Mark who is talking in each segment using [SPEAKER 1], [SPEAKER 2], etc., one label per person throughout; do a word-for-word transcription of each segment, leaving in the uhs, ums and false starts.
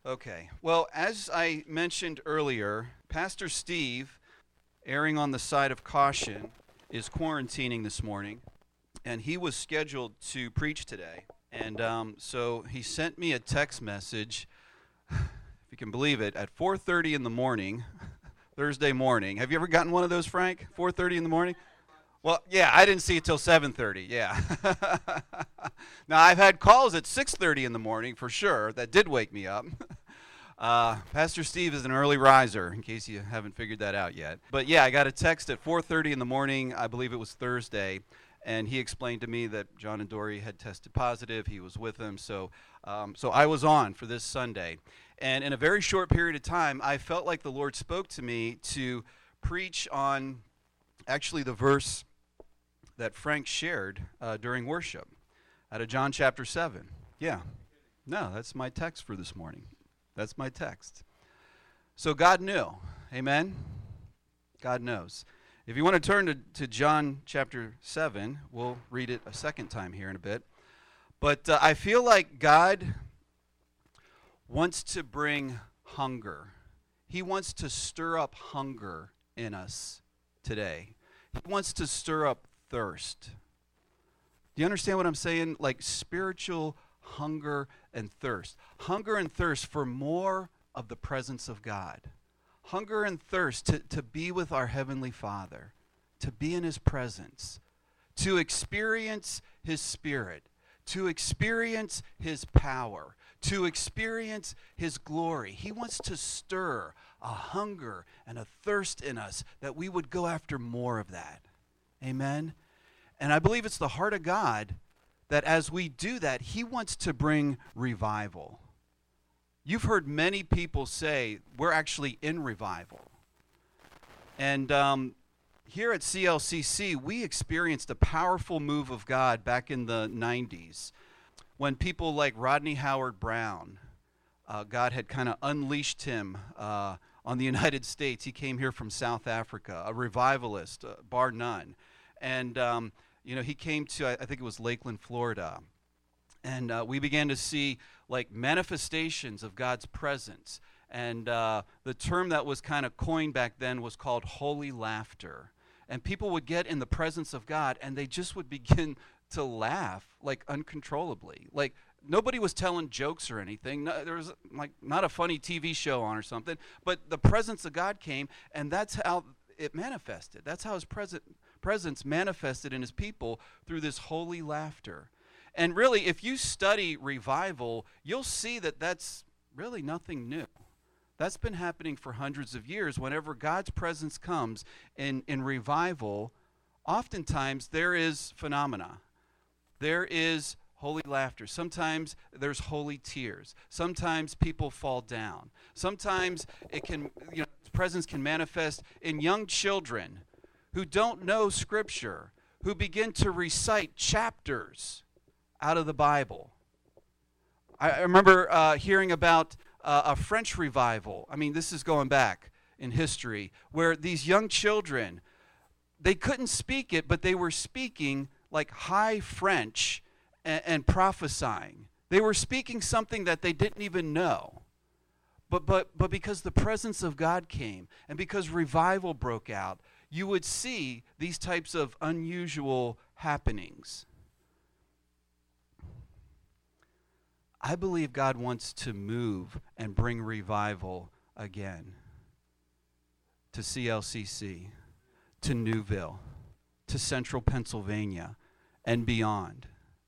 [SPEAKER 1] Okay. Well, as I mentioned earlier, Pastor Steve, erring on the side of caution, is quarantining this morning, and he was scheduled to preach today. And um, so he sent me a text message, if you can believe it, at four thirty in the morning, Thursday morning. Have you ever gotten one of those, Frank? four thirty in the morning? Well, yeah, I didn't see it till seven thirty, yeah. Now, I've had calls at six thirty in the morning, for sure, that did wake me up. Uh, Pastor Steve is an early riser, in case you haven't figured that out yet. But yeah, I got a text at four thirty in the morning, I believe it was Thursday, and he explained to me that John and Dory had tested positive. He was with them, so um, so I was on for this Sunday. And in a very short period of time, I felt like the Lord spoke to me to preach on actually the verse that Frank shared uh, during worship out of John chapter seven. Yeah. No, that's my text for this morning. That's my text. So God knew. Amen? God knows. If you want to turn to, to John chapter seven, we'll read it a second time here in a bit. But uh, I feel like God wants to bring hunger. He wants to stir up hunger in us today. He wants to stir up thirst. Do you understand what I'm saying? Like spiritual hunger and thirst. Hunger and thirst for more of the presence of God. Hunger and thirst to, to be with our Heavenly Father, to be in His presence, to experience His Spirit, to experience His power, to experience His glory. He wants to stir a hunger and a thirst in us that we would go after more of that. Amen? And I believe it's the heart of God that as we do that, He wants to bring revival. You've heard many people say, we're actually in revival. And um, here at C L C C, we experienced a powerful move of God back in the nineties when people like Rodney Howard-Browne, uh, God had kind of unleashed him uh, on the United States. He came here from South Africa, a revivalist, uh, bar none. And um, You know, he came to, I think it was Lakeland, Florida, and uh, we began to see, like, manifestations of God's presence. And uh, the term that was kind of coined back then was called holy laughter. And people would get in the presence of God, and they just would begin to laugh, like, uncontrollably. Like, nobody was telling jokes or anything. No, there was, like, not a funny T V show on or something. But the presence of God came, and that's how it manifested. That's how His presence presence manifested in His people through this holy laughter. And really, if you study revival, you'll see that that's really nothing new. That's been happening for hundreds of years. Whenever God's presence comes in, in revival, oftentimes there is phenomena. There is holy laughter. Sometimes there's holy tears. Sometimes people fall down. Sometimes it can, you know, presence can manifest in young children who don't know Scripture, who begin to recite chapters out of the Bible. I, I remember uh, hearing about uh, a French revival. I mean, this is going back in history, where these young children, they couldn't speak it, but they were speaking like high French and, and prophesying. They were speaking something that they didn't even know. But, but, but because the presence of God came, and because revival broke out, you would see these types of unusual happenings. I believe God wants to move and bring revival again to C L C C, to Newville, to Central Pennsylvania, and beyond.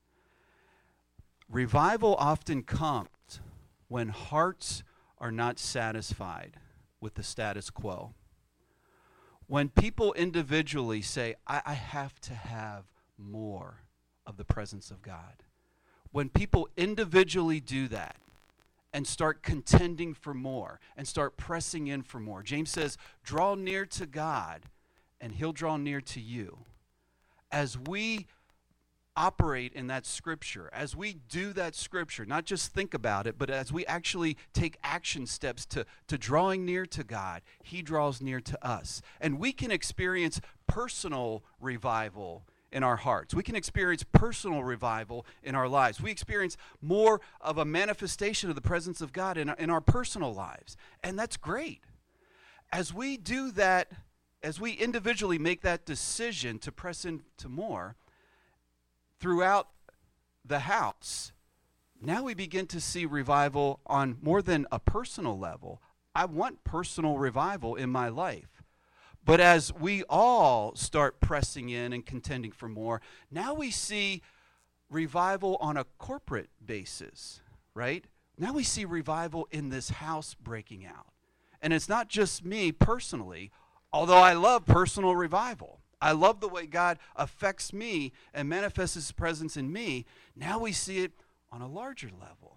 [SPEAKER 1] Revival often comes when hearts are not satisfied with the status quo. When people individually say, I, I have to have more of the presence of God. When people individually do that and start contending for more and start pressing in for more. James says, draw near to God and He'll draw near to you. As we operate in that Scripture, as we do that Scripture, not just think about it, but as we actually take action steps to, to drawing near to God, He draws near to us. And we can experience personal revival in our hearts. We can experience personal revival in our lives. We experience more of a manifestation of the presence of God in our, in our personal lives. And that's great. As we do that, as we individually make that decision to press into more throughout the house, now we begin to see revival on more than a personal level. I want personal revival in my life. But as we all start pressing in and contending for more, now we see revival on a corporate basis, right? Now we see revival in this house breaking out. And it's not just me personally, although I love personal revival. I love the way God affects me and manifests his presence in me. Now we see it on a larger level.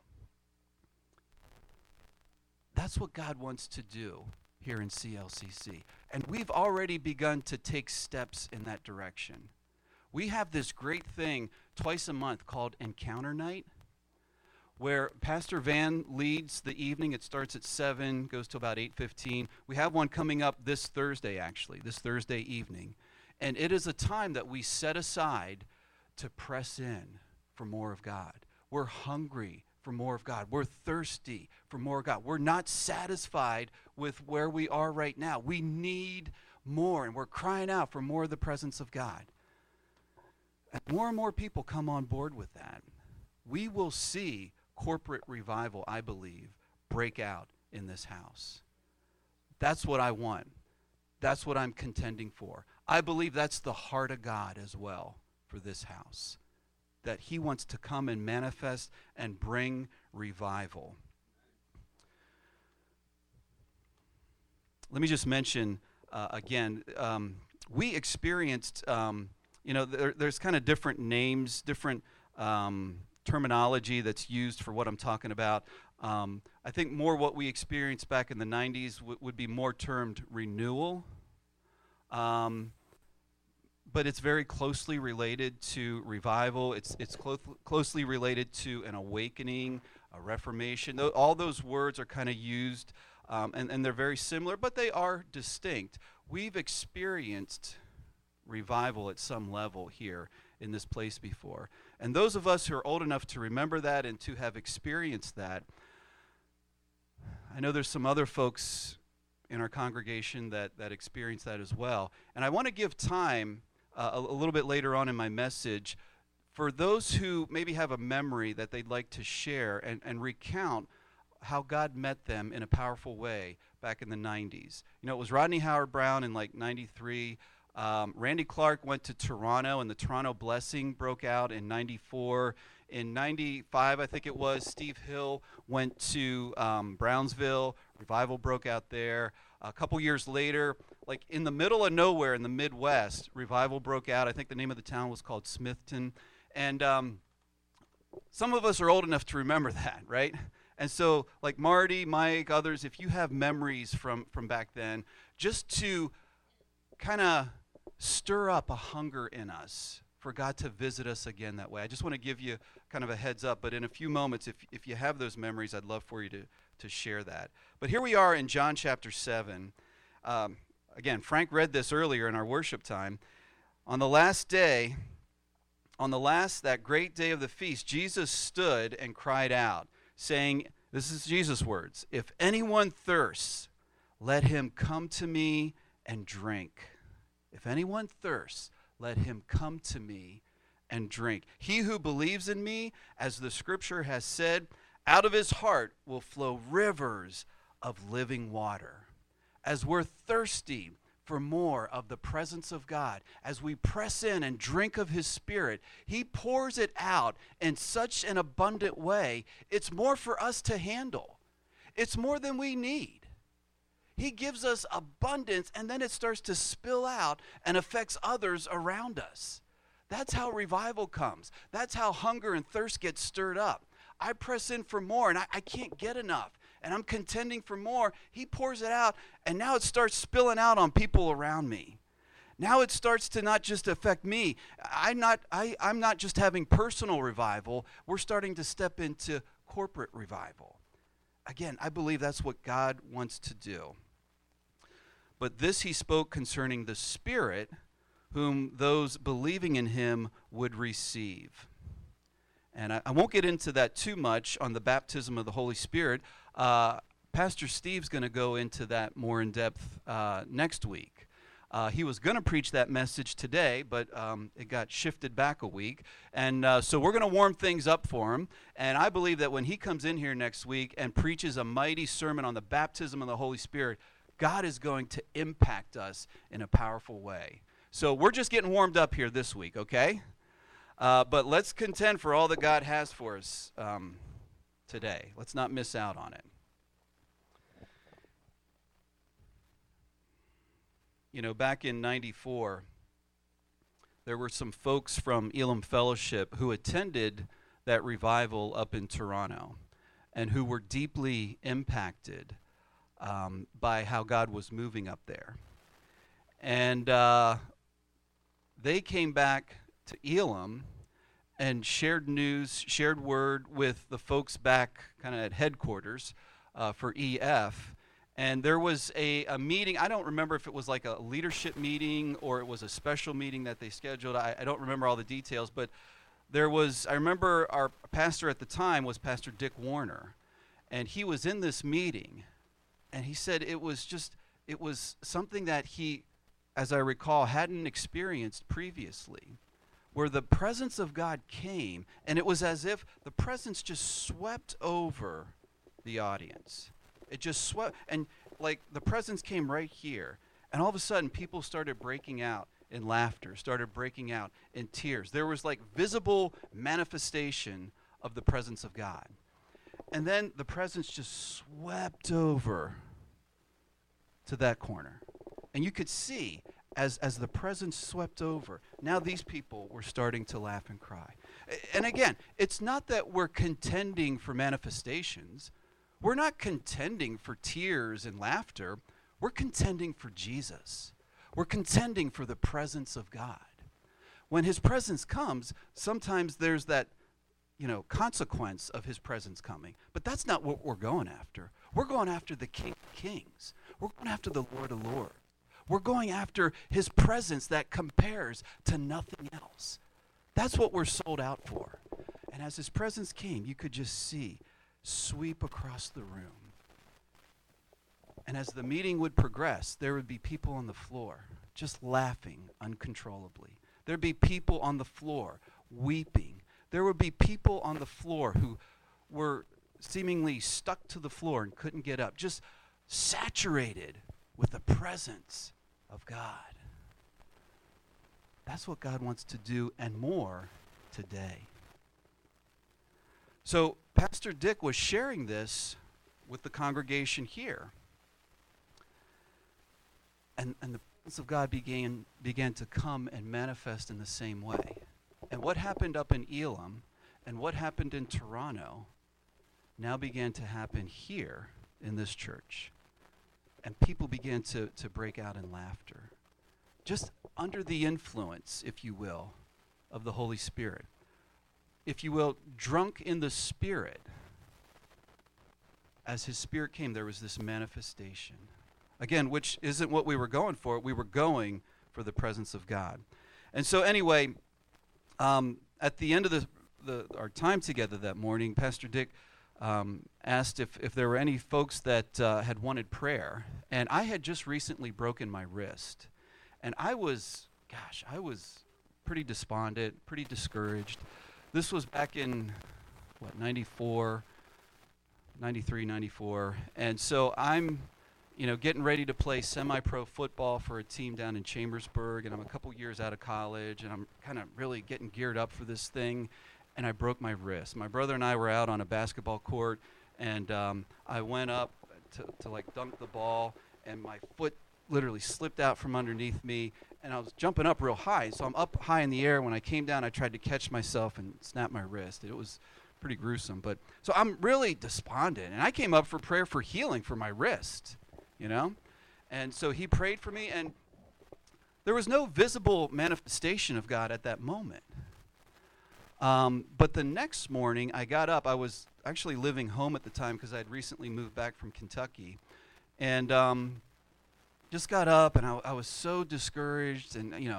[SPEAKER 1] That's what God wants to do here in C L C C. And we've already begun to take steps in that direction. We have this great thing twice a month called Encounter Night, where Pastor Van leads the evening. It starts at seven, goes to about eight fifteen. We have one coming up this Thursday, actually, this Thursday evening. And it is a time that we set aside to press in for more of God. We're hungry for more of God. We're thirsty for more of God. We're not satisfied with where we are right now. We need more, and we're crying out for more of the presence of God. And more and more people come on board with that. We will see corporate revival, I believe, break out in this house. That's what I want. That's what I'm contending for. I believe that's the heart of God as well for this house, that he wants to come and manifest and bring revival. Let me just mention uh, again, um, we experienced, um, you know, there, there's kind of different names, different um, terminology that's used for what I'm talking about. Um, I think more what we experienced back in the nineties w- would be more termed renewal. Um, but it's very closely related to revival. It's it's clo- closely related to an awakening, a reformation. Th- all those words are kind of used, um, and, and they're very similar, but they are distinct. We've experienced revival at some level here in this place before. And those of us who are old enough to remember that and to have experienced that, I know there's some other folks in our congregation that, that experience that as well. And I want to give time uh, a, a little bit later on in my message for those who maybe have a memory that they'd like to share and, and recount how God met them in a powerful way back in the nineties. You know, it was Rodney Howard-Browne in like ninety-three. Um, Randy Clark went to Toronto, and the Toronto Blessing broke out in ninety-four. In ninety-five, I think it was, Steve Hill went to um, Brownsville. Revival broke out there. A couple years later, like in the middle of nowhere in the Midwest, revival broke out. I think the name of the town was called Smithton. And um, some of us are old enough to remember that, right? And so, like Marty, Mike, others, if you have memories from, from back then, just to kind of stir up a hunger in us for God to visit us again that way. I just want to give you kind of a heads up, but in a few moments, if if you have those memories, I'd love for you to, to share that. But here we are in John chapter seven. Um, again, Frank read this earlier in our worship time. On the last day, on the last, that great day of the feast, Jesus stood and cried out, saying, this is Jesus' words, "If anyone thirsts, let him come to me and drink. If anyone thirsts, let him come to me and drink. He who believes in me, as the scripture has said, out of his heart will flow rivers of living water." As we're thirsty for more of the presence of God, as we press in and drink of his Spirit, he pours it out in such an abundant way, it's more for us to handle. It's more than we need. He gives us abundance, and then it starts to spill out and affects others around us. That's how revival comes. That's how hunger and thirst get stirred up. I press in for more, and I, I can't get enough, and I'm contending for more. He pours it out, and now it starts spilling out on people around me. Now it starts to not just affect me. I'm not, I, I'm not just having personal revival. We're starting to step into corporate revival. Again, I believe that's what God wants to do. But this he spoke concerning the Spirit, whom those believing in him would receive. And I, I won't get into that too much on the baptism of the Holy Spirit. Uh, Pastor Steve's going to go into that more in depth uh, next week. Uh, he was going to preach that message today, but um, it got shifted back a week. And uh, so we're going to warm things up for him. And I believe that when he comes in here next week and preaches a mighty sermon on the baptism of the Holy Spirit, God is going to impact us in a powerful way. So we're just getting warmed up here this week, okay? Uh, but let's contend for all that God has for us um, today. Let's not miss out on it. You know, back in ninety-four, there were some folks from Elam Fellowship who attended that revival up in Toronto and who were deeply impacted um, by how God was moving up there. And uh, they came back to Elam and shared news, shared word with the folks back kind of at headquarters uh, for E F. And there was a, a meeting. I don't remember if it was like a leadership meeting or it was a special meeting that they scheduled. I, I don't remember all the details, but there was, I remember our pastor at the time was Pastor Dick Warner. And he was in this meeting, and he said it was just, it was something that he, as I recall, hadn't experienced previously, where the presence of God came, and it was as if the presence just swept over the audience. It just swept, and like the presence came right here, and all of a sudden people started breaking out in laughter, started breaking out in tears. There was like visible manifestation of the presence of God. And then the presence just swept over to that corner. And you could see as, as the presence swept over, now these people were starting to laugh and cry. And again, it's not that we're contending for manifestations. We're not contending for tears and laughter. We're contending for Jesus. We're contending for the presence of God. When his presence comes, sometimes there's that, you know, consequence of his presence coming. But that's not what we're going after. We're going after the King of Kings. We're going after the Lord of Lords. We're going after his presence that compares to nothing else. That's what we're sold out for. And as his presence came, you could just see sweep across the room. And as the meeting would progress, there would be people on the floor just laughing uncontrollably. There'd be people on the floor weeping. There would be people on the floor who were seemingly stuck to the floor and couldn't get up, just saturated with the presence of God. That's what God wants to do and more today. So Pastor Dick was sharing this with the congregation here. And, and the presence of God began, began to come and manifest in the same way. And what happened up in Elam and what happened in Toronto now began to happen here in this church. And people began to, to break out in laughter. Just under the influence, if you will, of the Holy Spirit. If you will, drunk in the Spirit. As his Spirit came, there was this manifestation. Again, which isn't what we were going for. We were going for the presence of God. And so anyway, um, at the end of the, the our time together that morning, Pastor Dick um, asked if, if there were any folks that uh, had wanted prayer. And I had just recently broken my wrist. And I was, gosh, I was pretty despondent, pretty discouraged. This was back in, what, ninety-four, ninety-three, ninety-four. And so I'm, you know, getting ready to play semi-pro football for a team down in Chambersburg, and I'm a couple years out of college, and I'm kind of really getting geared up for this thing, and I broke my wrist. My brother and I were out on a basketball court, and um, I went up to, to, like, dunk the ball, and my foot literally slipped out from underneath me, and I was jumping up real high, so I'm up high in the air. When I came down, I tried to catch myself and snap my wrist. It was pretty gruesome, but so I'm really despondent, and I came up for prayer for healing for my wrist, you know, and so he prayed for me, and there was no visible manifestation of God at that moment. Um, but the next morning, I got up. I was actually living home at the time because I had recently moved back from Kentucky, and um, just got up, and I, I was so discouraged, and, you know,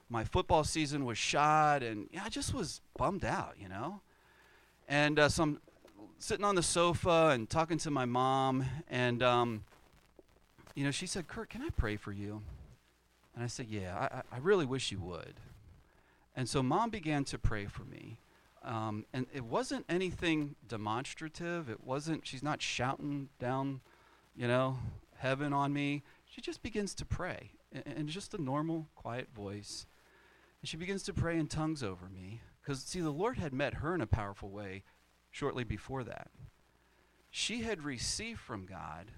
[SPEAKER 1] my football season was shot, and yeah, I just was bummed out, you know. And uh, so I'm sitting on the sofa and talking to my mom, and um, you know, she said, "Kurt, can I pray for you?" And I said, "Yeah, I, I really wish you would." And so Mom began to pray for me. Um, and it wasn't anything demonstrative. It wasn't, she's not shouting down, you know, heaven on me. She just begins to pray in, in just a normal, quiet voice. And she begins to pray in tongues over me. Because, see, the Lord had met her in a powerful way shortly before that. She had received from God,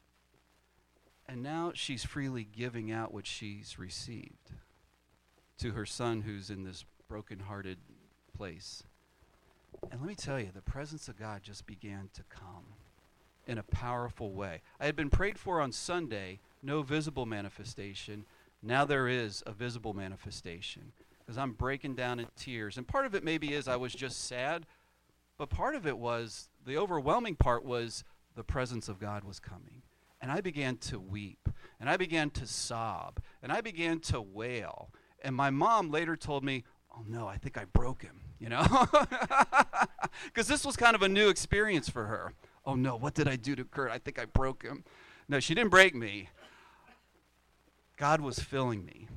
[SPEAKER 1] and now she's freely giving out what she's received to her son who's in this broken-hearted place. And let me tell you, the presence of God just began to come in a powerful way. I had been prayed for on Sunday, no visible manifestation. Now there is a visible manifestation because I'm breaking down in tears. And part of it maybe is I was just sad, but part of it was, the overwhelming part was the presence of God was coming. And I began to weep, and I began to sob, and I began to wail. And my mom later told me, "Oh no, I think I broke him," you know? Because this was kind of a new experience for her. "Oh no, what did I do to Kurt? I think I broke him." No, she didn't break me. God was filling me.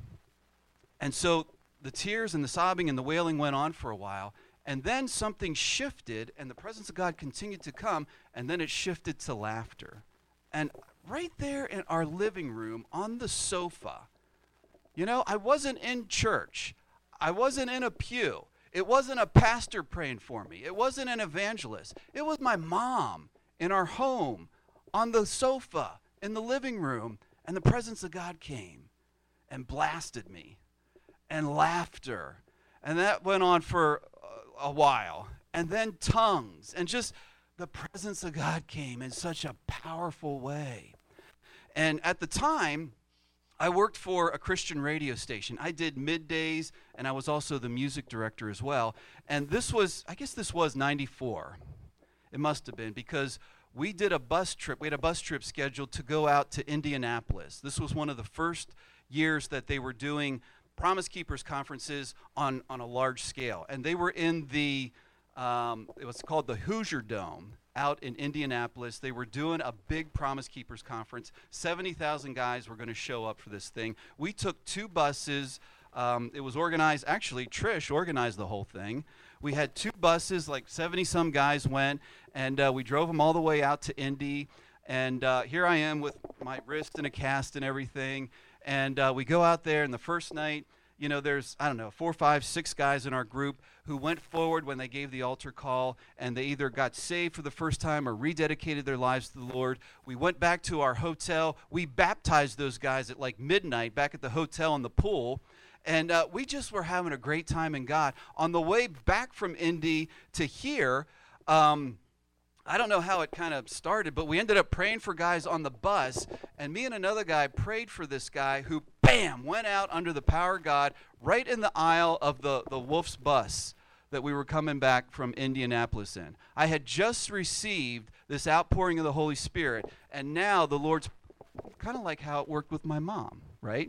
[SPEAKER 1] And so the tears and the sobbing and the wailing went on for a while, and then something shifted, and the presence of God continued to come, and then it shifted to laughter. And right there in our living room on the sofa, you know, I wasn't in church. I wasn't in a pew. It wasn't a pastor praying for me. It wasn't an evangelist. It was my mom in our home on the sofa in the living room, and the presence of God came and blasted me, and laughter. And that went on for a, a while. And then tongues, and just the presence of God came in such a powerful way. And at the time, I worked for a Christian radio station. I did middays, and I was also the music director as well. And this was, I guess this was ninety-four. It must have been, because we did a bus trip. We had a bus trip scheduled to go out to Indianapolis. This was one of the first years that they were doing Promise Keepers conferences on, on a large scale. And they were in the, um, it was called the Hoosier Dome out in Indianapolis. They were doing a big Promise Keepers conference. seventy thousand guys were going to show up for this thing. We took two buses. Um, it was organized, actually, Trish organized the whole thing. We had two buses, like seventy-some guys went, and uh, we drove them all the way out to Indy. And uh, here I am with my wrist in a cast and everything. And uh, we go out there, and the first night, you know, there's, I don't know, four, five, six guys in our group who went forward when they gave the altar call, and they either got saved for the first time or rededicated their lives to the Lord. We went back to our hotel. We baptized those guys at like midnight back at the hotel in the pool. And uh, we just were having a great time in God. On the way back from Indy to here, um, I don't know how it kind of started, but we ended up praying for guys on the bus, and me and another guy prayed for this guy who, bam, went out under the power of God right in the aisle of the, the Wolf's bus that we were coming back from Indianapolis in. I had just received this outpouring of the Holy Spirit, and now the Lord's kind of like how it worked with my mom, right?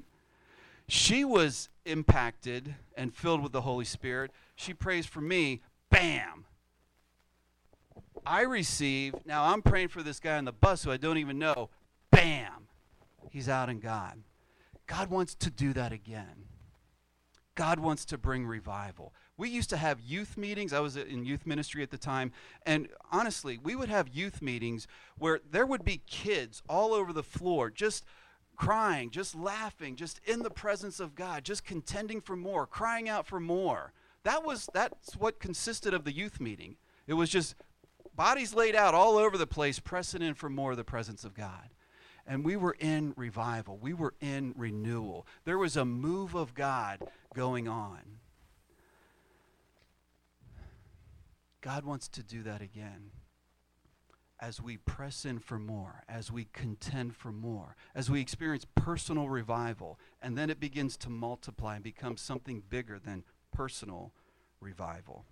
[SPEAKER 1] She was impacted and filled with the Holy Spirit. She prays for me, bam. I receive, now I'm praying for this guy on the bus who I don't even know, bam, he's out in God. God wants to do that again. God wants to bring revival. We used to have youth meetings. I was in youth ministry at the time, and honestly, we would have youth meetings where there would be kids all over the floor just crying, just laughing, just in the presence of God, just contending for more, crying out for more. That was, that's what consisted of the youth meeting. It was just bodies laid out all over the place, pressing in for more of the presence of God. And we were in revival. We were in renewal. There was a move of God going on. God wants to do that again. As we press in for more, as we contend for more, as we experience personal revival, and then it begins to multiply and become something bigger than personal revival.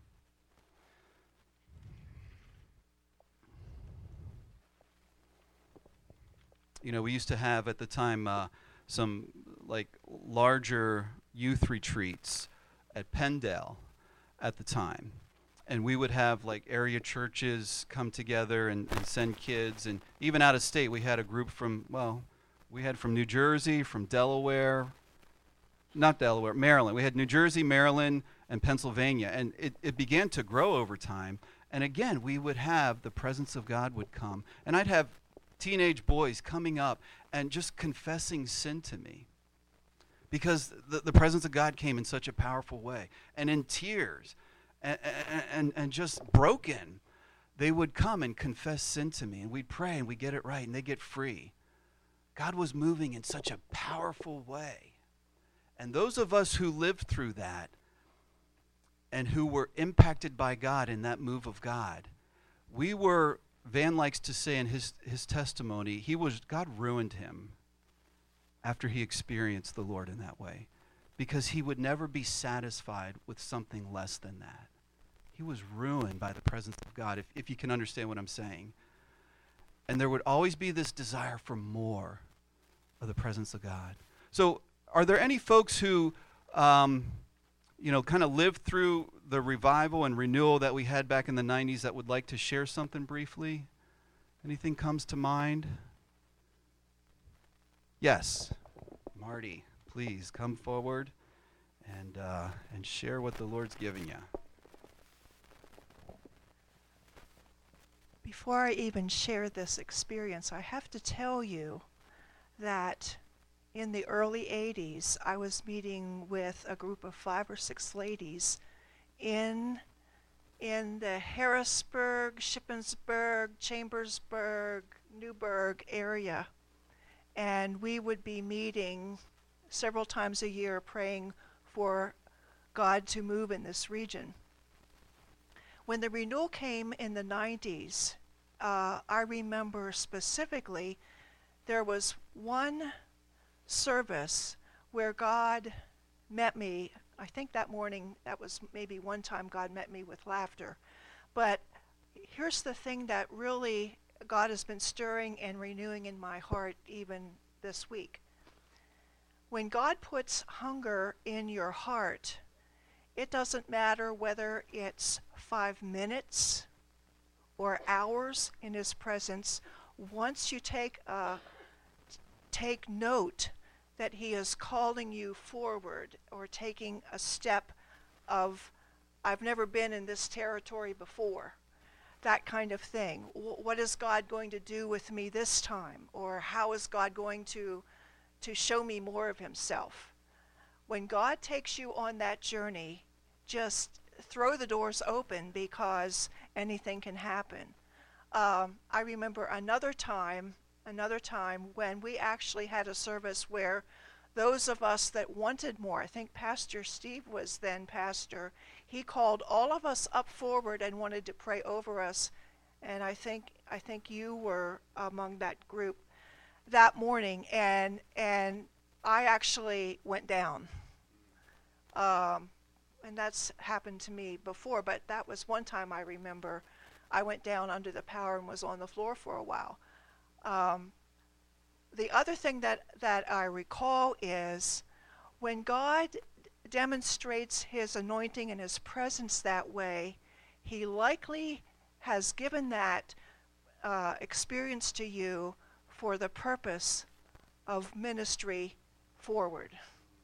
[SPEAKER 1] You know, we used to have at the time uh, some like larger youth retreats at Pendale at the time. And we would have like area churches come together and, and send kids. And even out of state, we had a group from, well, we had from New Jersey, from Delaware, not Delaware, Maryland. We had New Jersey, Maryland, and Pennsylvania. And it, it began to grow over time. And again, we would have, the presence of God would come. And I'd have teenage boys coming up and just confessing sin to me. Because the, the presence of God came in such a powerful way. And in tears, and, and, and just broken, they would come and confess sin to me. And we'd pray and we'd get it right and they'd get free. God was moving in such a powerful way. And those of us who lived through that and who were impacted by God in that move of God, we were, Van likes to say in his, his testimony, he was, God ruined him after he experienced the Lord in that way, because he would never be satisfied with something less than that. He was ruined by the presence of God, if, if you can understand what I'm saying. And there would always be this desire for more of the presence of God. So are there any folks who, um, you know, kind of lived through the revival and renewal that we had back in the nineties that would like to share something briefly? Anything comes to mind? Yes. Marty, please come forward and uh, and share what the Lord's given you.
[SPEAKER 2] Before I even share this experience, I have to tell you that in the early eighties, I was meeting with a group of five or six ladies in in the Harrisburg, Shippensburg, Chambersburg, Newburgh area. And we would be meeting several times a year praying for God to move in this region. When the renewal came in the nineties, uh, I remember specifically there was one service where God met me. I think that morning, that was maybe one time God met me with laughter. But here's the thing that really God has been stirring and renewing in my heart even this week. When God puts hunger in your heart, it doesn't matter whether it's five minutes or hours in his presence. Once you take a, take note that he is calling you forward or taking a step of, I've never been in this territory before, that kind of thing. W- what is God going to do with me this time? Or how is God going to, to show me more of himself? When God takes you on that journey, just throw the doors open because anything can happen. Um, I remember another time, another time when we actually had a service where those of us that wanted more, I think Pastor Steve was then pastor, he called all of us up forward and wanted to pray over us. And I think I think you were among that group that morning. And and I actually went down. Um, and that's happened to me before, but that was one time I remember I went down under the power and was on the floor for a while. Um, the other thing that, that I recall is when God demonstrates his anointing and his presence that way, he likely has given that uh, experience to you for the purpose of ministry forward.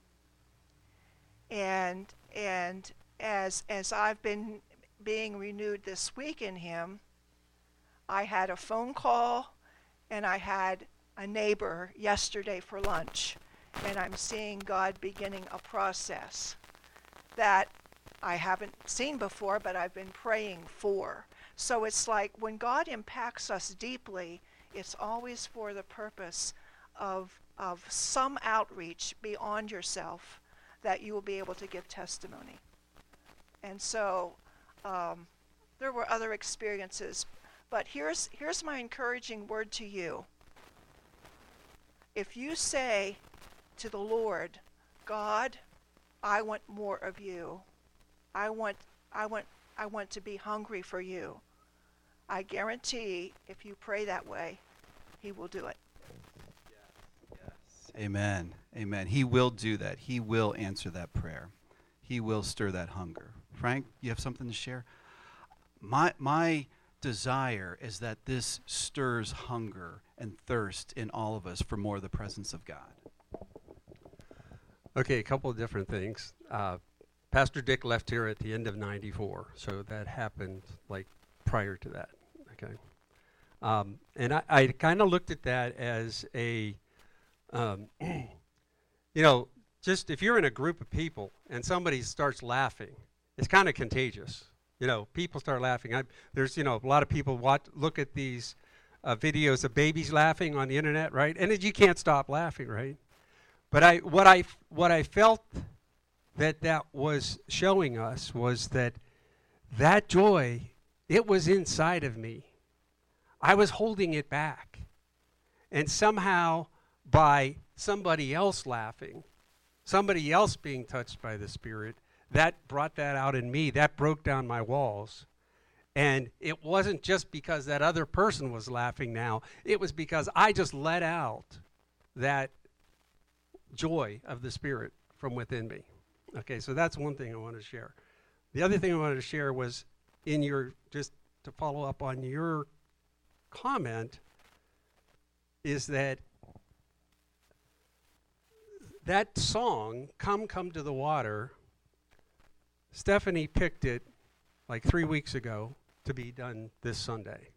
[SPEAKER 2] And and as as I've been being renewed this week in him, I had a phone call and I had a neighbor yesterday for lunch, and I'm seeing God beginning a process that I haven't seen before, but I've been praying for. So it's like when God impacts us deeply, it's always for the purpose of of some outreach beyond yourself that you will be able to give testimony. And so um, there were other experiences, but here's here's my encouraging word to you. If you say to the Lord, God, I want more of you. I want I want I want to be hungry for you. I guarantee if you pray that way, he will do it.
[SPEAKER 1] Yes, yes. Amen. Amen. He will do that. He will answer that prayer. He will stir that hunger. Frank, you have something to share? My my desire is that this stirs hunger and thirst in all of us for more of the presence of God.
[SPEAKER 3] Okay, a couple of different things. Uh, Pastor Dick left here at the end of ninety-four, so that happened like prior to that, okay? Um, and I, I kind of looked at that as a, um, you know, just if you're in a group of people and somebody starts laughing, it's kind of contagious. You know, people start laughing. I, there's, you know, a lot of people watch, look at these uh, videos of babies laughing on the internet, right? And it, you can't stop laughing, right? But I, what I, what I felt that that was showing us was that that joy, it was inside of me. I was holding it back. And somehow, by somebody else laughing, somebody else being touched by the Spirit, that brought that out in me. That broke down my walls. And it wasn't just because that other person was laughing now. It was because I just let out that joy of the Spirit from within me. Okay, so that's one thing I wanted to share. The other thing I wanted to share was in your, just to follow up on your comment, is that that song, Come, Come to the Water, Stephanie picked it like three weeks ago to be done this Sunday.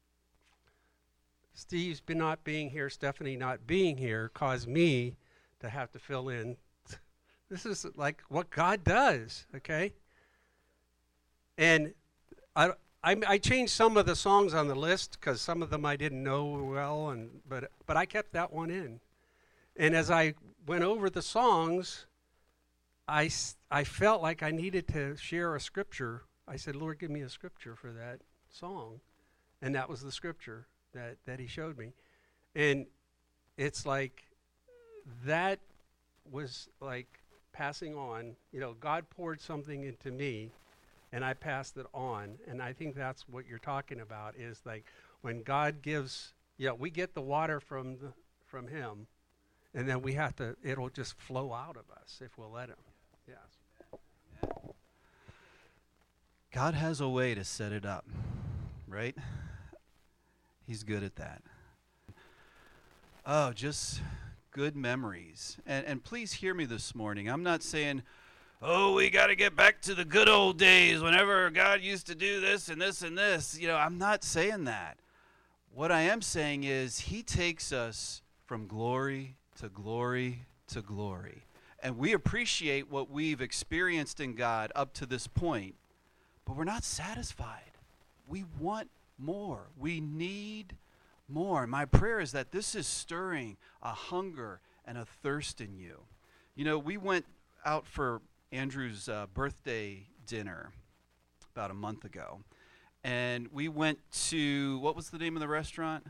[SPEAKER 3] Steve's been not being here, Stephanie not being here, caused me to have to fill in. This is like what God does, okay? And I, I, I changed some of the songs on the list because some of them I didn't know well, and but but I kept that one in. And as I went over the songs, I, I felt like I needed to share a scripture. I said, Lord, give me a scripture for that song. And that was the scripture that, that he showed me. And it's like, that was like passing on. You know, God poured something into me, and I passed it on. And I think that's what you're talking about, is like when God gives, yeah, we get the water from the, from him, and then we have to, it'll just flow out of us if we'll let him. Yes.
[SPEAKER 1] God has a way to set it up, right? He's good at that. Oh, just good memories. And, and please hear me this morning. I'm not saying, oh, we got to get back to the good old days whenever God used to do this and this and this. You know, I'm not saying that. What I am saying is he takes us from glory to glory to glory. And we appreciate what we've experienced in God up to this point, but we're not satisfied. We want more. We need more. My prayer is that this is stirring a hunger and a thirst in you. You know, we went out for Andrew's uh, birthday dinner about a month ago, and we went to, what was the name of the restaurant?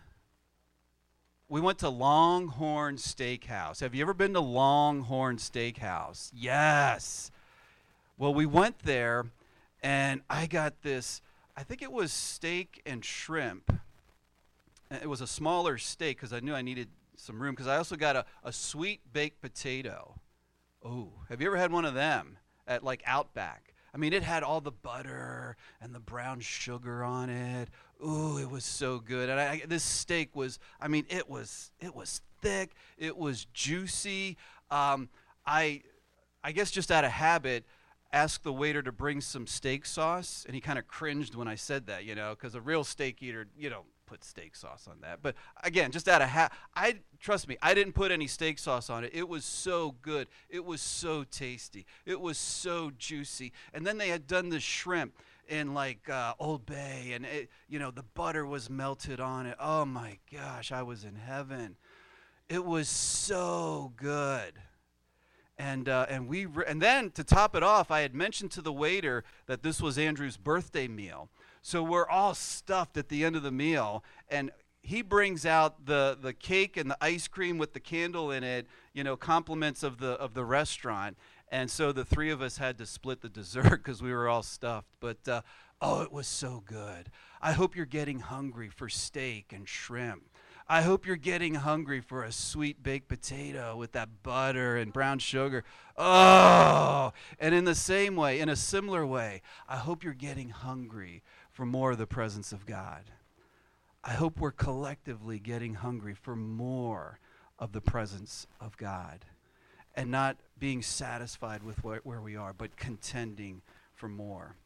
[SPEAKER 1] We went to Longhorn Steakhouse. Have you ever been to Longhorn Steakhouse? Yes. Well, we went there, and I got this, I think it was steak and shrimp. It was a smaller steak because I knew I needed some room, because I also got a, a sweet baked potato. Oh, have you ever had one of them at like Outback? I mean, it had all the butter and the brown sugar on it. Ooh, it was so good. And I, this steak was, I mean, it was it was thick. It was juicy. Um, I, I guess just out of habit, asked the waiter to bring some steak sauce, and he kind of cringed when I said that, you know, because a real steak eater, you don't put steak sauce on that. But again, just out of ha- I trust me, I didn't put any steak sauce on it. It was so good. It was so tasty. It was so juicy. And then they had done the shrimp in like uh, Old Bay, and it, you know, the butter was melted on it. Oh my gosh, I was in heaven. It was so good. And uh, and we re- and then to top it off, I had mentioned to the waiter that this was Andrew's birthday meal. So we're all stuffed at the end of the meal, and he brings out the, the cake and the ice cream with the candle in it, you know, compliments of the of the restaurant. And so the three of us had to split the dessert because we were all stuffed. But uh, oh, it was so good. I hope you're getting hungry for steak and shrimp. I hope you're getting hungry for a sweet baked potato with that butter and brown sugar. Oh! And in the same way, in a similar way, I hope you're getting hungry for more of the presence of God. I hope we're collectively getting hungry for more of the presence of God and not being satisfied with wh- where we are, but contending for more.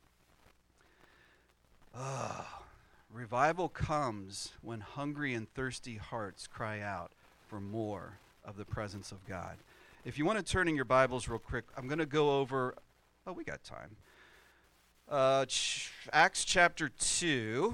[SPEAKER 1] Oh, revival comes when hungry and thirsty hearts cry out for more of the presence of God. If you want to turn in your Bibles real quick, I'm going to go over, oh, we got time. Uh, ch- Acts chapter two.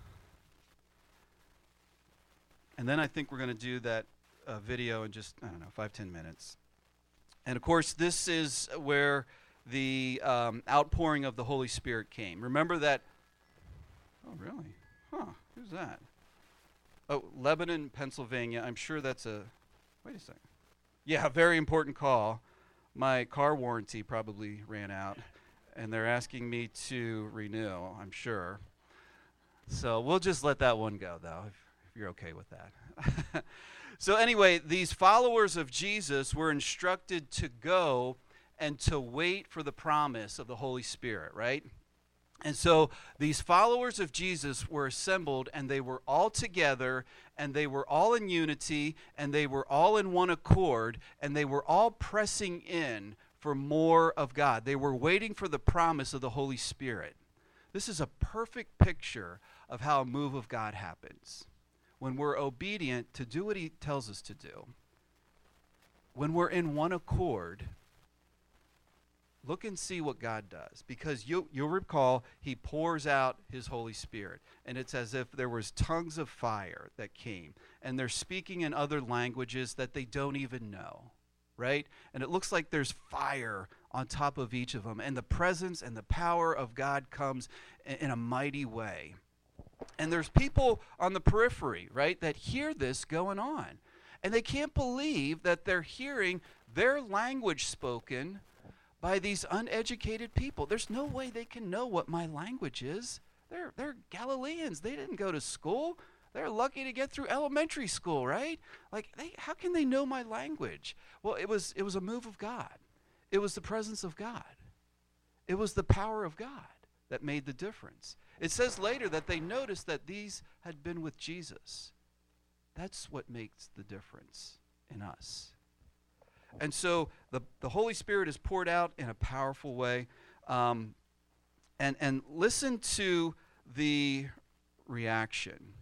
[SPEAKER 1] And then I think we're going to do that uh, video in just, I don't know, five, ten minutes. And of course, this is where the um, outpouring of the Holy Spirit came. Remember that, oh, really? Huh, who's that? Oh, Lebanon, Pennsylvania. I'm sure that's a, wait a second. Yeah, very important call. My car warranty probably ran out, and they're asking me to renew, I'm sure. So we'll just let that one go, though, if, if you're okay with that. So anyway, these followers of Jesus were instructed to go and to wait for the promise of the Holy Spirit, right? And so these followers of Jesus were assembled, and they were all together, and they were all in unity, and they were all in one accord, and they were all pressing in for more of God. They were waiting for the promise of the Holy Spirit. This is a perfect picture of how a move of God happens. When we're obedient to do what he tells us to do, when we're in one accord, look and see what God does. Because you, you'll recall, he pours out his Holy Spirit. And it's as if there was tongues of fire that came. And they're speaking in other languages that they don't even know, right? And it looks like there's fire on top of each of them. And the presence and the power of God comes in, in a mighty way. And there's people on the periphery, right, that hear this going on. And they can't believe that they're hearing their language spoken by these uneducated people. There's no way they can know what my language is. They're, they're Galileans. They didn't go to school. They're lucky to get through elementary school, right? Like, they, how can they know my language? Well, it was, it was a move of God. It was the presence of God. It was the power of God that made the difference. It says later that they noticed that these had been with Jesus. That's what makes the difference in us. And so the, the Holy Spirit is poured out in a powerful way. Um, and, and listen to the reaction.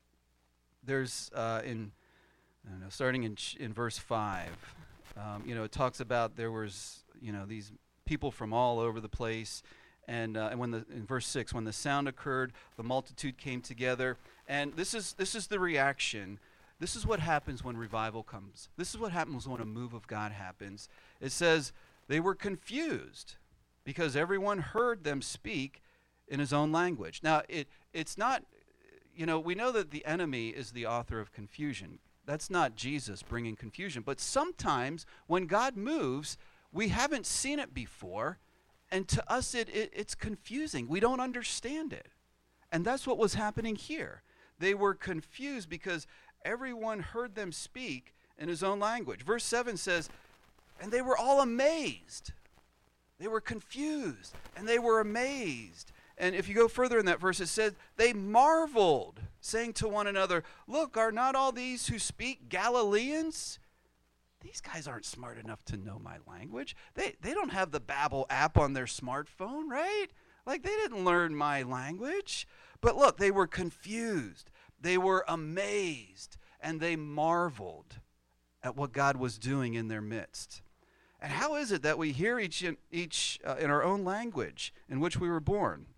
[SPEAKER 1] There's, uh, in, I don't know, starting in, ch- in verse five, um, you know, it talks about there was, you know, these people from all over the place. And, uh, and when the in verse six, when the sound occurred, the multitude came together. And this is this is the reaction. This is what happens when revival comes. This is what happens when a move of God happens. It says they were confused because everyone heard them speak in his own language. Now, it it's not, you know, we know that the enemy is the author of confusion. That's not Jesus bringing confusion. But sometimes when God moves, we haven't seen it before. And to us, it, it it's confusing. We don't understand it. And that's what was happening here. They were confused because everyone heard them speak in his own language. Verse seven says, and they were all amazed. They were confused, and they were amazed. And if you go further in that verse, it says, they marveled, saying to one another, look, are not all these who speak Galileans? These guys aren't smart enough to know my language. They they don't have the Babbel app on their smartphone, right? Like, they didn't learn my language. But look, they were confused. They were amazed, and they marveled at what God was doing in their midst. And how is it that we hear each in, each uh, in our own language in which we were born?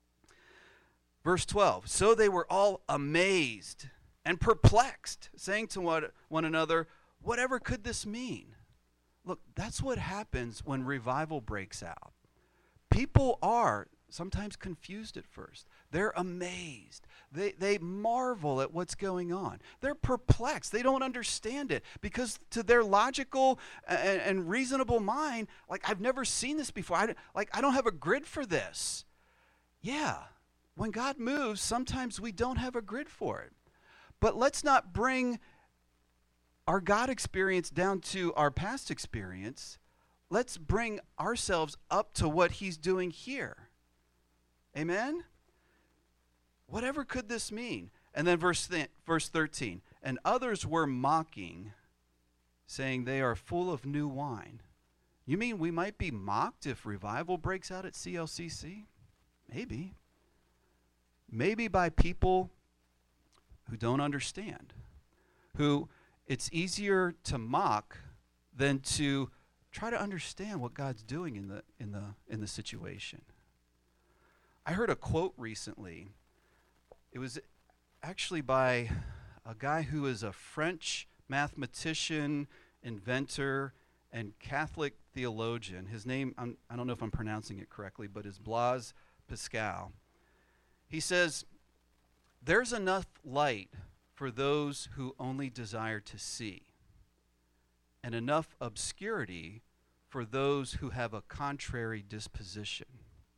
[SPEAKER 1] Verse twelve, so they were all amazed and perplexed, saying to one, one another, whatever could this mean? Look, that's what happens when revival breaks out. People are sometimes confused at first. They're amazed. They, they marvel at what's going on. They're perplexed. They don't understand it because to their logical and, and reasonable mind, like, I've never seen this before. I, like, I don't have a grid for this. Yeah, when God moves, sometimes we don't have a grid for it. But let's not bring our God experience down to our past experience. Let's bring ourselves up to what he's doing here. Amen? Whatever could this mean? And then verse th- verse thirteen. And others were mocking, saying they are full of new wine. You mean we might be mocked if revival breaks out at C L C C? Maybe. Maybe by people who don't understand, who it's easier to mock than to try to understand what God's doing in the in the in the situation. I heard a quote recently. It was actually by a guy who is a French mathematician, inventor, and Catholic theologian. His name, I'm, I don't know if I'm pronouncing it correctly, but is Blaise Pascal. He says, there's enough light for those who only desire to see, and enough obscurity for those who have a contrary disposition.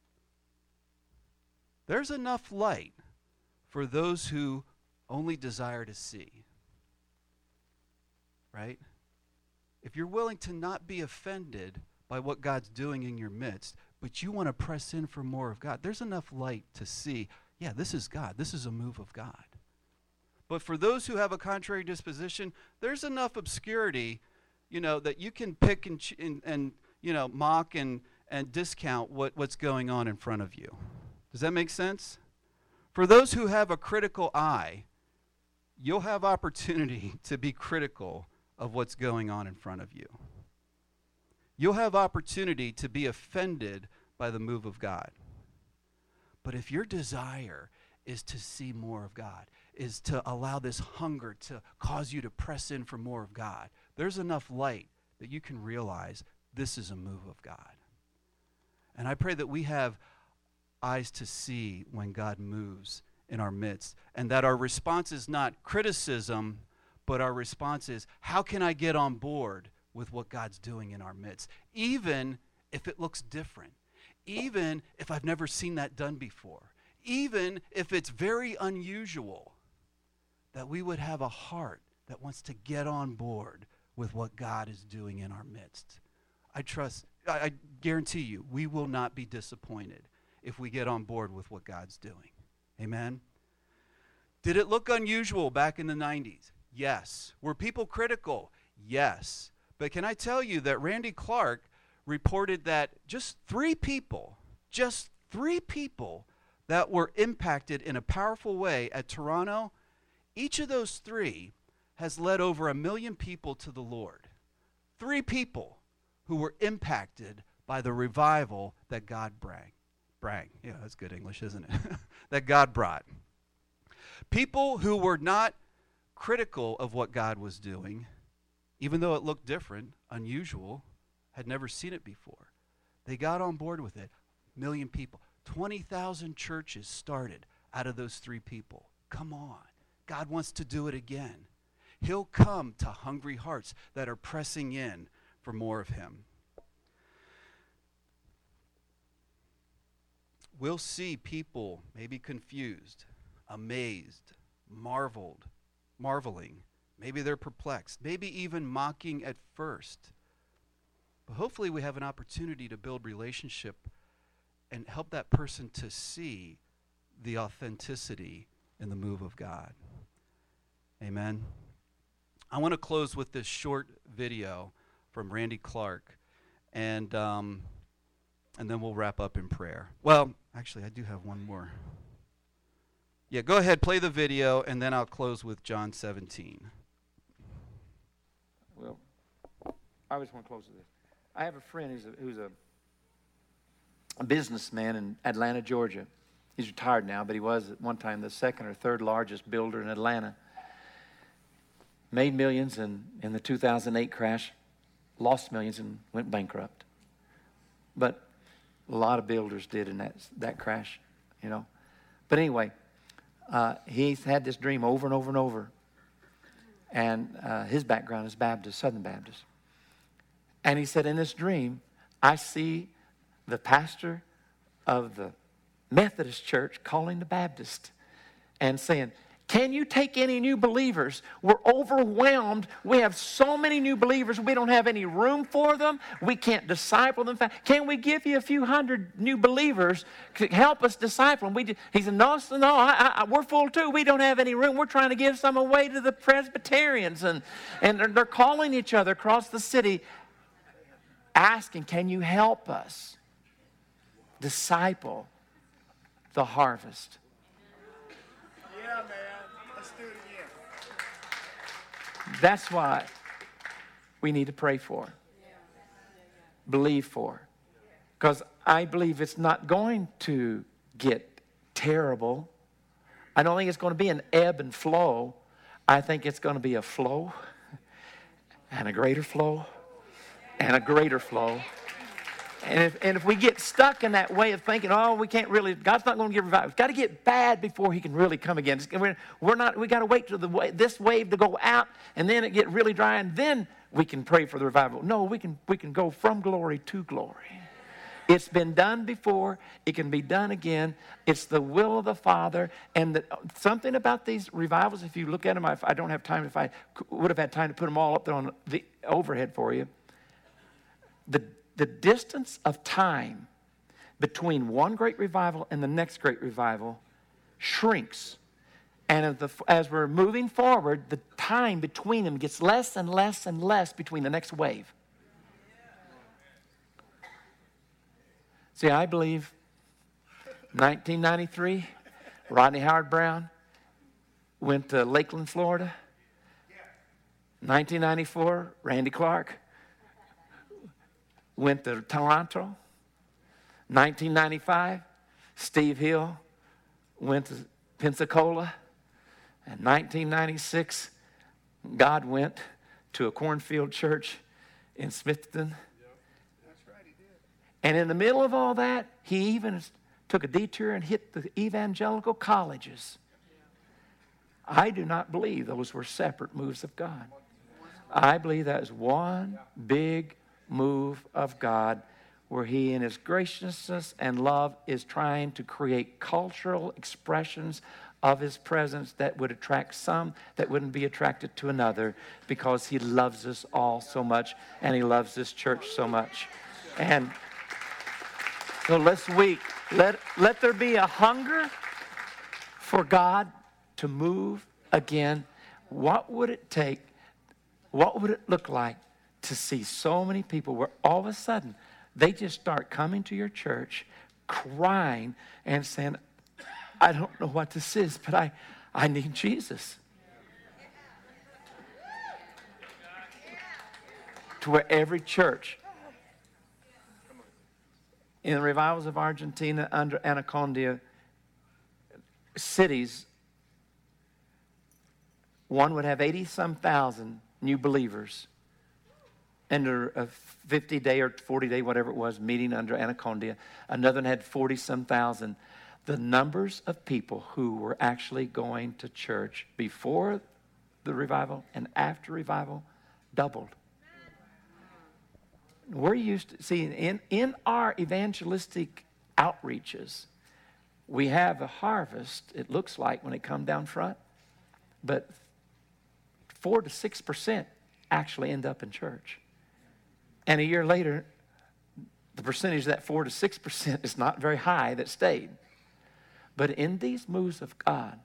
[SPEAKER 1] There's enough light for those who only desire to see. Right? If you're willing to not be offended by what God's doing in your midst, but you want to press in for more of God, there's enough light to see, yeah, this is God. This is a move of God. But for those who have a contrary disposition, there's enough obscurity, you know, that you can pick and, ch- and, and you know, mock and, and discount what, what's going on in front of you. Does that make sense? For those who have a critical eye, you'll have opportunity to be critical of what's going on in front of you. You'll have opportunity to be offended by the move of God. But if your desire is to see more of God, is to allow this hunger to cause you to press in for more of God, there's enough light that you can realize this is a move of God. And I pray that we have eyes to see when God moves in our midst, and that our response is not criticism, but our response is, how can I get on board with what God's doing in our midst, even if it looks different, even if I've never seen that done before, even if it's very unusual, that we would have a heart that wants to get on board with what God is doing in our midst. I trust, I, I guarantee you, we will not be disappointed if we get on board with what God's doing. Amen? Did it look unusual back in the nineties? Yes. Were people critical? Yes. But can I tell you that Randy Clark reported that just three people, just three people that were impacted in a powerful way at Toronto, each of those three has led over a million people to the Lord. Three people who were impacted by the revival that God brought. Brag. Yeah, that's good English, isn't it? That God brought. People who were not critical of what God was doing, even though it looked different, unusual, had never seen it before. They got on board with it. Million people. twenty thousand churches started out of those three people. Come on. God wants to do it again. He'll come to hungry hearts that are pressing in for more of him. We'll see people maybe confused, amazed, marveled, marveling. Maybe they're perplexed, maybe even mocking at first. But hopefully we have an opportunity to build relationship and help that person to see the authenticity in the move of God. Amen. I want to close with this short video from Randy Clark, and um, and then we'll wrap up in prayer. Well, actually, I do have one more. Yeah, go ahead, play the video, and then I'll close with John seventeen.
[SPEAKER 4] Well, I just want to close with this. I have a friend who's a, who's a, a businessman in Atlanta, Georgia. He's retired now, but he was at one time the second or third largest builder in Atlanta. Made millions in, in the two thousand eight crash, lost millions and went bankrupt. But a lot of builders did in that, that crash, you know. But anyway, uh, he's had this dream over and over and over. And uh, his background is Baptist, Southern Baptist. And he said, in this dream, I see the pastor of the Methodist church calling the Baptist and saying, Can you take any new believers? We're overwhelmed. We have so many new believers. We don't have any room for them. We can't disciple them. Can we give you a few hundred new believers to help us disciple them? We just, he said, no, no, I, I, we're full too. We don't have any room. We're trying to give some away to the Presbyterians. And, and they're, they're calling each other across the city, asking, can you help us disciple the harvest?
[SPEAKER 5] Yeah, man. Let's do it again.
[SPEAKER 4] That's why we need to pray for, believe for. Because I believe it's not going to get terrible. I don't think it's going to be an ebb and flow. I think it's going to be a flow and a greater flow and a greater flow. And if, and if we get stuck in that way of thinking, oh, we can't really, God's not going to give revival. It's got to get bad before he can really come again. It's, we're, we're not, we got to wait till the way, this wave to go out, and then it get really dry, and then we can pray for the revival. No, we can, we can go from glory to glory. It's been done before. It can be done again. It's the will of the Father. And the, something about these revivals, if you look at them, I, I don't have time, if I would have had time to put them all up there on the overhead for you. The The distance of time between one great revival and the next great revival shrinks. And as, the, as we're moving forward, the time between them gets less and less and less between the next wave. See, I believe nineteen ninety-three, Rodney Howard Brown went to Lakeland, Florida. nineteen ninety-four, Randy Clark went to Toronto. nineteen ninety-five, Steve Hill went to Pensacola. And nineteen ninety-six, God went to a cornfield church in Smithton.
[SPEAKER 5] That's right, he did.
[SPEAKER 4] And in the middle of all that, he even took a detour and hit the evangelical colleges. I do not believe those were separate moves of God. I believe that is one big move of God, where he in his graciousness and love is trying to create cultural expressions of his presence that would attract some that wouldn't be attracted to another, because he loves us all so much and he loves this church so much. And so this week, let, let there be a hunger for God to move again. What would it take? What would it look like to see so many people where all of a sudden they just start coming to your church crying and saying, I don't know what this is, but I, I need Jesus. To where every church in the revivals of Argentina under Anacondia cities, one would have eighty-some thousand new believers under a fifty-day or forty-day, whatever it was, meeting under Anacondia. Another one had forty-some thousand. The numbers of people who were actually going to church before the revival and after revival doubled. We're used to, see, in, in our evangelistic outreaches, we have a harvest, it looks like, when it comes down front, but four to six percent actually end up in church. And a year later, the percentage of that four to six percent is not very high that stayed. But in these moves of God,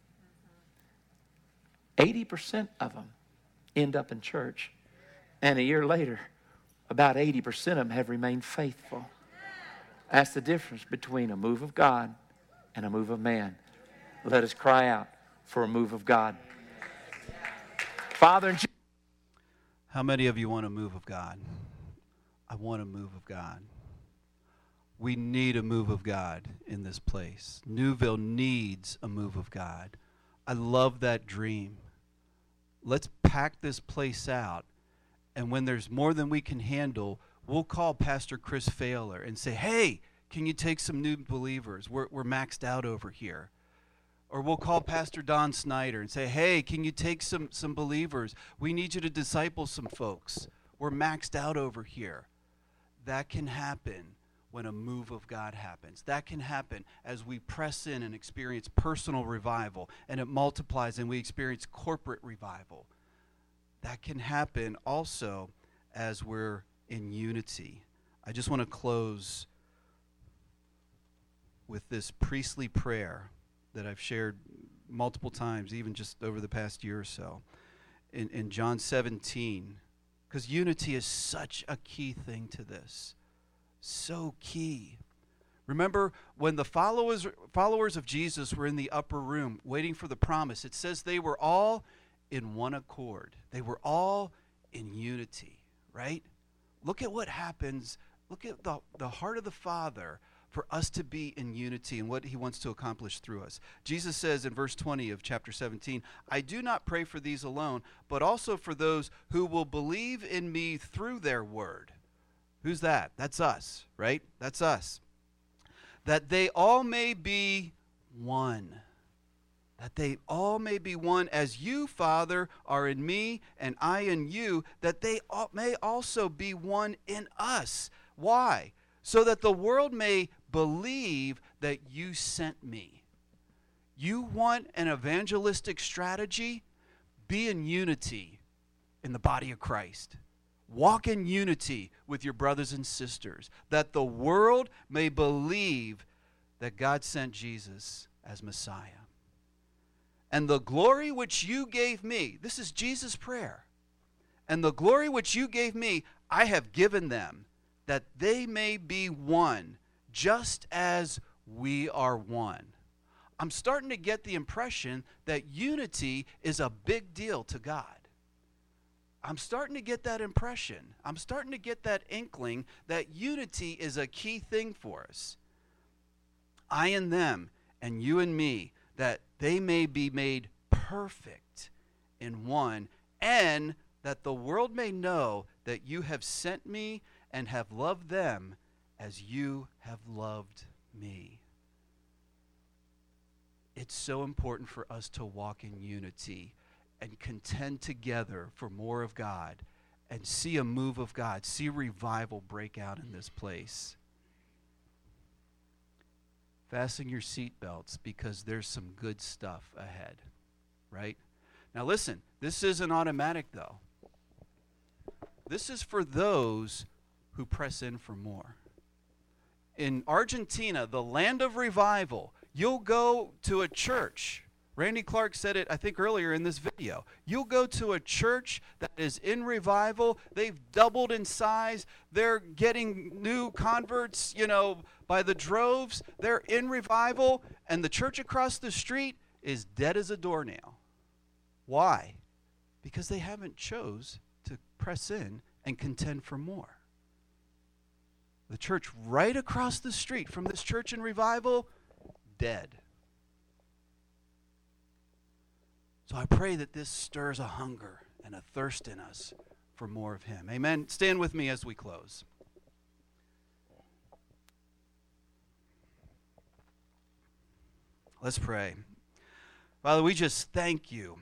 [SPEAKER 4] eighty percent of them end up in church. And a year later, about eighty percent of them have remained faithful. That's the difference between a move of God and a move of man. Let us cry out for a move of God. Father, in Jesus'
[SPEAKER 1] How many of you want a move of God? I want a move of God. We need a move of God in this place. Newville needs a move of God. I love that dream. Let's pack this place out. And when there's more than we can handle, we'll call Pastor Chris Failer and say, hey, can you take some new believers? We're, we're maxed out over here. Or we'll call Pastor Don Snyder and say, hey, can you take some, some believers? We need you to disciple some folks. We're maxed out over here. That can happen when a move of God happens. That can happen as we press in and experience personal revival, and it multiplies and we experience corporate revival. That can happen also as we're in unity. I just want to close with this priestly prayer that I've shared multiple times, even just over the past year or so, in, in John seventeen, because unity is such a key thing to this. So key. Remember when the followers followers of Jesus were in the upper room waiting for the promise, it says they were all in one accord. They were all in unity, right? Look at what happens. Look at the, the heart of the Father for us to be in unity and what he wants to accomplish through us. Jesus says in verse twenty of chapter seventeen, I do not pray for these alone, but also for those who will believe in me through their word. Who's that? That's us, right? That's us. That they all may be one. That they all may be one as you, Father, are in me and I in you, that they all may also be one in us. Why? So that the world may believe that you sent me. You want an evangelistic strategy? Be in unity in the body of Christ. Walk in unity with your brothers and sisters, that the world may believe that God sent Jesus as Messiah. And the glory which you gave me, this is Jesus' prayer, and the glory which you gave me, I have given them, that they may be one, just as we are one. I'm starting to get the impression that unity is a big deal to God. I'm starting to get that impression. I'm starting to get that inkling that unity is a key thing for us. I and them, and you and me, that they may be made perfect in one, and that the world may know that you have sent me and have loved them as you have loved me. It's so important for us to walk in unity and contend together for more of God and see a move of God, see revival break out in this place. Fasten your seatbelts because there's some good stuff ahead, right? Now listen, this isn't automatic though. This is for those who press in for more. In Argentina, the land of revival, you'll go to a church. Randy Clark said it, I think, earlier in this video. You'll go to a church that is in revival. They've doubled in size. They're getting new converts, you know, by the droves. They're in revival, and the church across the street is dead as a doornail. Why? Because they haven't chose to press in and contend for more. The church right across the street from this church in revival, dead. So I pray that this stirs a hunger and a thirst in us for more of him. Amen. Stand with me as we close. Let's pray. Father, we just thank you.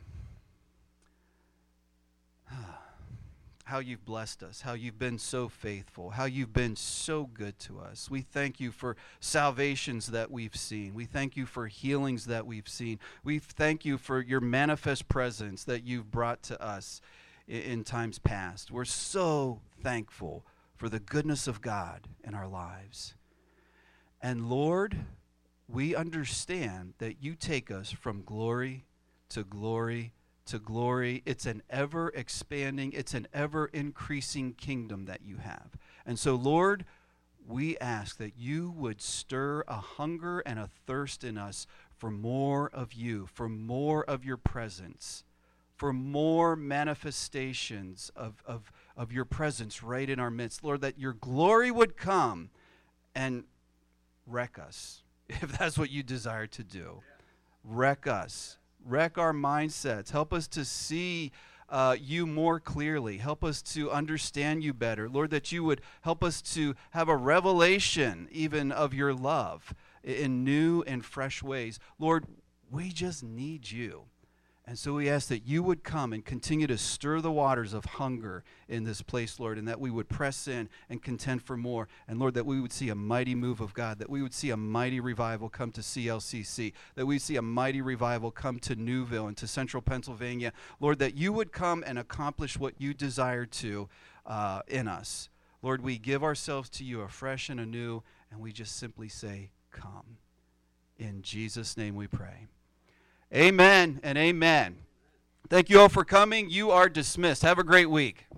[SPEAKER 1] How you've blessed us, how you've been so faithful, how you've been so good to us. We thank you for salvations that we've seen. We thank you for healings that we've seen. We thank you for your manifest presence that you've brought to us in, in times past. We're so thankful for the goodness of God in our lives. And Lord, we understand that you take us from glory to glory to glory. It's an ever expanding, it's an ever increasing kingdom that you have. And so, Lord, we ask that you would stir a hunger and a thirst in us for more of you, for more of your presence, for more manifestations of, of, of your presence right in our midst. Lord, that your glory would come and wreck us, if that's what you desire to do. Wreck us. Wreck our mindsets. Help us to see uh, you more clearly. Help us to understand you better. Lord, that you would help us to have a revelation even of your love in new and fresh ways. Lord, we just need you. And so we ask that you would come and continue to stir the waters of hunger in this place, Lord, and that we would press in and contend for more. And Lord, that we would see a mighty move of God, that we would see a mighty revival come to C L C C, that we see a mighty revival come to Newville and to central Pennsylvania. Lord, that you would come and accomplish what you desire to uh, in us. Lord, we give ourselves to you afresh and anew, and we just simply say, come. In Jesus' name we pray. Amen and amen. Thank you all for coming. You are dismissed. Have a great week.